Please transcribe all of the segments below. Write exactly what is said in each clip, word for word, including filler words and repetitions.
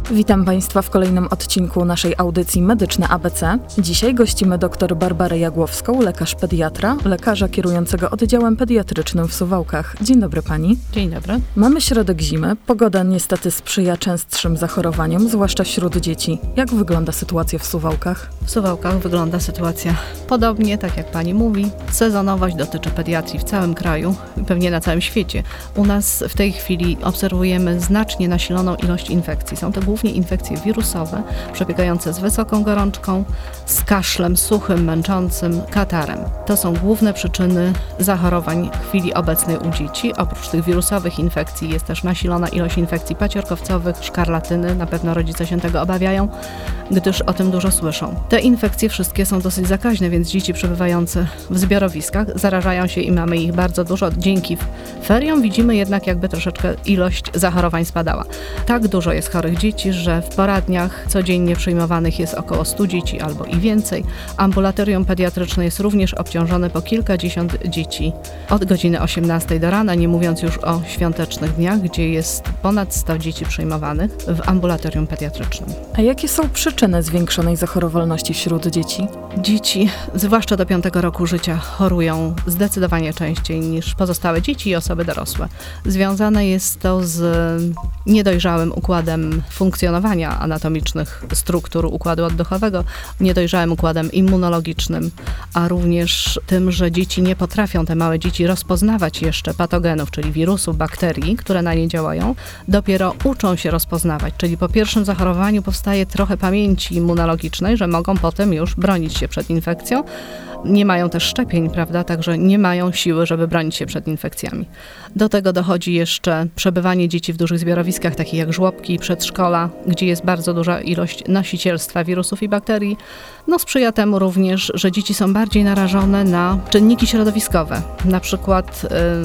Witam Państwa w kolejnym odcinku naszej audycji Medyczne A B C. Dzisiaj gościmy dr Barbarę Jagłowską, lekarz pediatra, lekarza kierującego oddziałem pediatrycznym w Suwałkach. Dzień dobry Pani. Dzień dobry. Mamy środek zimy. Pogoda niestety sprzyja częstszym zachorowaniom, zwłaszcza wśród dzieci. Jak wygląda sytuacja w Suwałkach? W Suwałkach wygląda sytuacja podobnie, tak jak Pani mówi. Sezonowość dotyczy pediatrii w całym kraju i pewnie na całym świecie. U nas w tej chwili obserwujemy znacznie nasiloną ilość infekcji. Są to głównie infekcje wirusowe, przebiegające z wysoką gorączką, z kaszlem suchym, męczącym, katarem. To są główne przyczyny zachorowań w chwili obecnej u dzieci. Oprócz tych wirusowych infekcji jest też nasilona ilość infekcji paciorkowcowych, szkarlatyny. Na pewno rodzice się tego obawiają, gdyż o tym dużo słyszą. Te infekcje wszystkie są dosyć zakaźne, więc dzieci przebywające w zbiorowiskach zarażają się i mamy ich bardzo dużo. Dzięki feriom widzimy jednak, jakby troszeczkę ilość zachorowań spadała. Tak dużo jest chorych dzieci, że w poradniach codziennie przyjmowanych jest około stu dzieci albo i więcej. Ambulatorium pediatryczne jest również obciążone po kilkadziesiąt dzieci od godziny osiemnastej do rana, nie mówiąc już o świątecznych dniach, gdzie jest ponad sto dzieci przyjmowanych w ambulatorium pediatrycznym. A jakie są przyczyny zwiększonej zachorowalności wśród dzieci? Dzieci, zwłaszcza do piątego roku życia, chorują zdecydowanie częściej niż pozostałe dzieci i osoby dorosłe. Związane jest to z niedojrzałym układem funkcjonowania anatomicznych struktur układu oddechowego, niedojrzałym układem immunologicznym, a również tym, że dzieci nie potrafią, te małe dzieci, rozpoznawać jeszcze patogenów, czyli wirusów, bakterii, które na nie działają, dopiero uczą się rozpoznawać, czyli po pierwszym zachorowaniu powstaje trochę pamięci immunologicznej, że mogą potem już bronić się przed infekcją. Nie mają też szczepień, prawda, także nie mają siły, żeby bronić się przed infekcjami. Do tego dochodzi jeszcze przebywanie dzieci w dużych zbiorowiskach, takich jak żłobki i przedszkola, gdzie jest bardzo duża ilość nosicielstwa wirusów i bakterii. No sprzyja temu również, że dzieci są bardziej narażone na czynniki środowiskowe, na przykład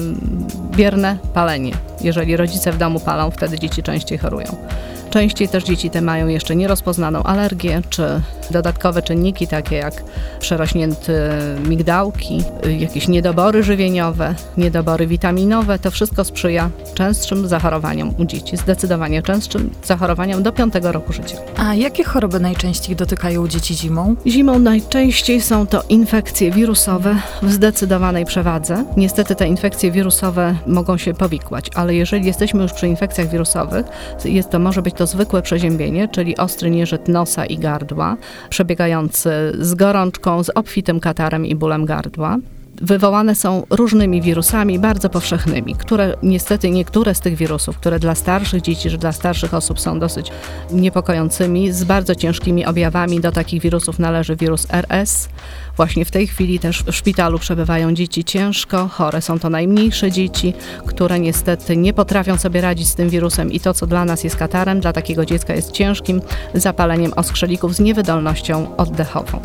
yy, bierne palenie. Jeżeli rodzice w domu palą, wtedy dzieci częściej chorują. Częściej też dzieci te mają jeszcze nierozpoznaną alergię, czy dodatkowe czynniki, takie jak przerośnięte migdałki, jakieś niedobory żywieniowe, niedobory witaminowe. To wszystko sprzyja częstszym zachorowaniom u dzieci, zdecydowanie częstszym zachorowaniom do piątego roku życia. A jakie choroby najczęściej dotykają dzieci zimą? Zimą najczęściej są to infekcje wirusowe w zdecydowanej przewadze. Niestety te infekcje wirusowe mogą się powikłać, ale jeżeli jesteśmy już przy infekcjach wirusowych, jest to może być to zwykłe przeziębienie, czyli ostry nieżyt nosa i gardła, przebiegający z gorączką, z obfitym katarem i bólem gardła. Wywołane są różnymi wirusami, bardzo powszechnymi, które niestety niektóre z tych wirusów, które dla starszych dzieci, czy dla starszych osób są dosyć niepokojącymi, z bardzo ciężkimi objawami. Do takich wirusów należy wirus R S. Właśnie w tej chwili też w szpitalu przebywają dzieci ciężko chore. Są to najmniejsze dzieci, które niestety nie potrafią sobie radzić z tym wirusem i to, co dla nas jest katarem, dla takiego dziecka jest ciężkim zapaleniem oskrzelików z niewydolnością oddechową.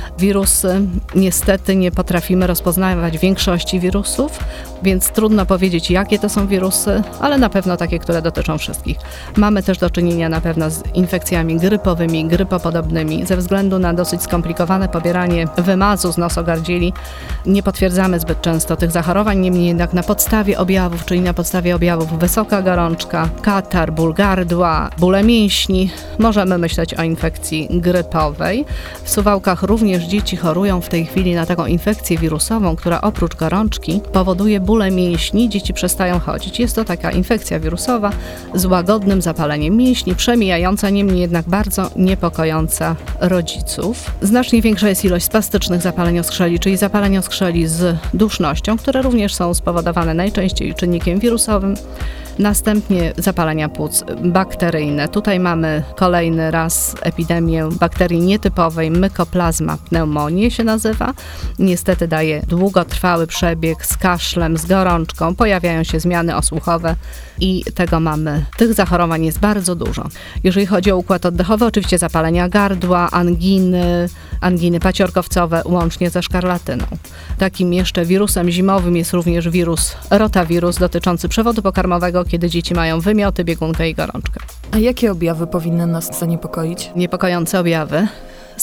Wirusy niestety nie potrafimy rozpoznawać większości wirusów, więc trudno powiedzieć, jakie to są wirusy, ale na pewno takie, które dotyczą wszystkich. Mamy też do czynienia na pewno z infekcjami grypowymi, grypopodobnymi. Ze względu na dosyć skomplikowane pobieranie wymazu z nosogardzieli nie potwierdzamy zbyt często tych zachorowań, niemniej jednak na podstawie objawów, czyli na podstawie objawów wysoka gorączka, katar, ból gardła, bóle mięśni, możemy myśleć o infekcji grypowej. W Suwałkach również dzieci chorują w tej chwili na taką infekcję wirusową, która oprócz gorączki powoduje bóle mięśni, dzieci przestają chodzić. Jest to taka infekcja wirusowa z łagodnym zapaleniem mięśni, przemijająca, niemniej jednak bardzo niepokojąca rodziców. Znacznie większa jest ilość spastycznych zapaleń oskrzeli, czyli zapaleń oskrzeli z dusznością, które również są spowodowane najczęściej czynnikiem wirusowym. Następnie zapalenia płuc bakteryjne. Tutaj mamy kolejny raz epidemię bakterii nietypowej, Mycoplasma pneumoniae się nazywa. Niestety daje długotrwały przebieg z kaszlem, z gorączką, pojawiają się zmiany osłuchowe i tego mamy. Tych zachorowań jest bardzo dużo. Jeżeli chodzi o układ oddechowy, oczywiście zapalenia gardła, anginy, anginy paciorkowcowe łącznie ze szkarlatyną. Takim jeszcze wirusem zimowym jest również wirus rotawirus dotyczący przewodu pokarmowego, kiedy dzieci mają wymioty, biegunkę i gorączkę. A jakie objawy powinny nas zaniepokoić? Niepokojące objawy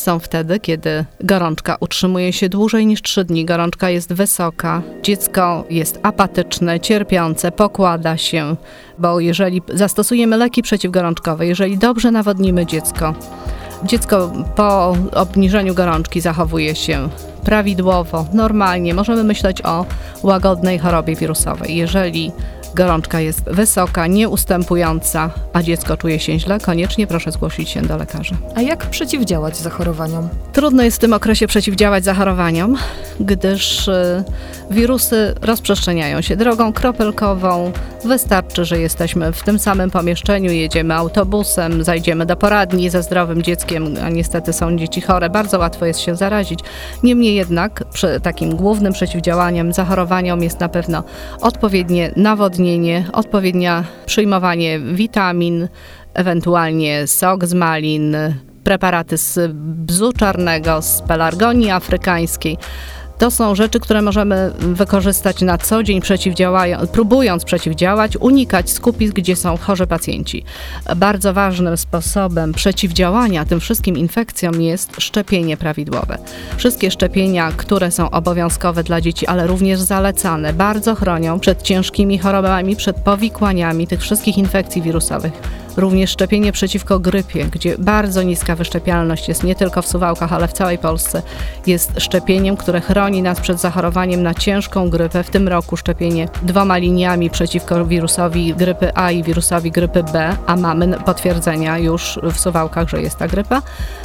są wtedy, kiedy gorączka utrzymuje się dłużej niż trzy dni, gorączka jest wysoka, dziecko jest apatyczne, cierpiące, pokłada się, bo jeżeli zastosujemy leki przeciwgorączkowe, jeżeli dobrze nawodnimy dziecko, dziecko po obniżeniu gorączki zachowuje się prawidłowo, normalnie, możemy myśleć o łagodnej chorobie wirusowej. Jeżeli gorączka jest wysoka, nieustępująca, a dziecko czuje się źle, koniecznie proszę zgłosić się do lekarza. A jak przeciwdziałać zachorowaniom? Trudno jest w tym okresie przeciwdziałać zachorowaniom, gdyż y, wirusy rozprzestrzeniają się drogą kropelkową. Wystarczy, że jesteśmy w tym samym pomieszczeniu, jedziemy autobusem, zajdziemy do poradni ze zdrowym dzieckiem, a niestety są dzieci chore, bardzo łatwo jest się zarazić. Niemniej jednak przy takim głównym przeciwdziałaniem zachorowaniom jest na pewno odpowiednie nawodnienie, odpowiednie przyjmowanie witamin, ewentualnie sok z malin, preparaty z bzu czarnego, z pelargonii afrykańskiej. To są rzeczy, które możemy wykorzystać na co dzień, przeciwdziałając, próbując przeciwdziałać, unikać skupisk, gdzie są chorzy pacjenci. Bardzo ważnym sposobem przeciwdziałania tym wszystkim infekcjom jest szczepienie prawidłowe. Wszystkie szczepienia, które są obowiązkowe dla dzieci, ale również zalecane, bardzo chronią przed ciężkimi chorobami, przed powikłaniami tych wszystkich infekcji wirusowych. Również szczepienie przeciwko grypie, gdzie bardzo niska wyszczepialność jest nie tylko w Suwałkach, ale w całej Polsce, jest szczepieniem, które chroni nas przed zachorowaniem na ciężką grypę. W tym roku szczepienie dwoma liniami przeciwko wirusowi grypy A i wirusowi grypy B, a mamy potwierdzenia już w Suwałkach, że jest ta grypa,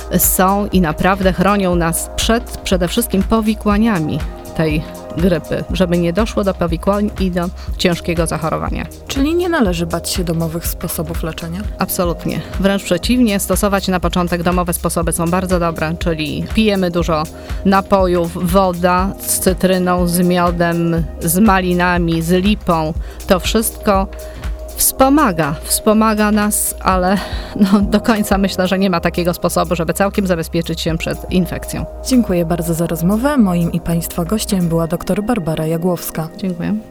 są i naprawdę chronią nas przed przede wszystkim powikłaniami tej grypy, żeby nie doszło do powikłań i do ciężkiego zachorowania. Czyli nie należy bać się domowych sposobów leczenia? Absolutnie. Wręcz przeciwnie, stosować na początek domowe sposoby są bardzo dobre, czyli pijemy dużo napojów, woda z cytryną, z miodem, z malinami, z lipą. To wszystko Wspomaga, wspomaga nas, ale no, do końca myślę, że nie ma takiego sposobu, żeby całkiem zabezpieczyć się przed infekcją. Dziękuję bardzo za rozmowę. Moim i Państwa gościem była dr Barbara Jagłowska. Dziękuję.